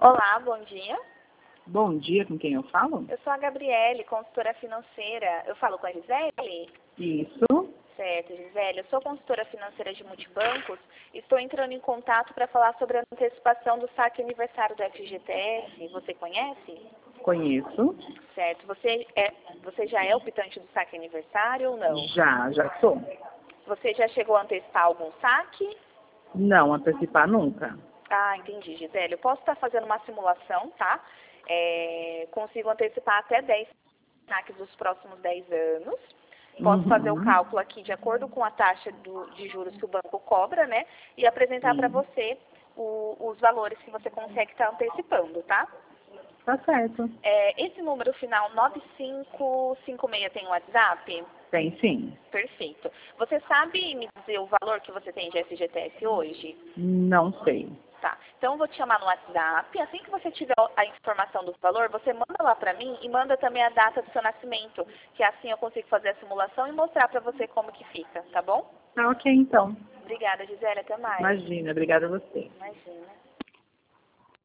Olá, bom dia. Bom dia, com quem eu falo? Eu sou a Gabriele, consultora financeira. Eu falo com a Gisele? Isso. Certo, Gisele. Eu sou consultora financeira de multibancos. Estou entrando em contato para falar sobre a antecipação do saque aniversário do FGTS. Você conhece? Conheço. Certo. Você já é optante do saque aniversário ou não? Já sou. Você já chegou a antecipar algum saque? Não antecipar nunca. Ah, entendi, Gisele. Eu posso estar fazendo uma simulação, tá? Consigo antecipar até 10 saques dos próximos 10 anos. Posso fazer o cálculo aqui de acordo com a taxa de juros que o banco cobra, né? E apresentar para você os valores que você consegue estar antecipando, tá? Tá certo. Esse número final 9556 tem o WhatsApp? Tem sim. Perfeito. Você sabe me dizer o valor que você tem de FGTS hoje? Não sei. Tá. Então eu vou te chamar no WhatsApp. Assim que você tiver a informação do valor, você manda lá pra mim e manda também a data do seu nascimento, que assim eu consigo fazer a simulação e mostrar pra você como que fica, tá bom? Tá ok, então. Obrigada, Gisele. Até mais. Imagina, obrigada a você. Imagina.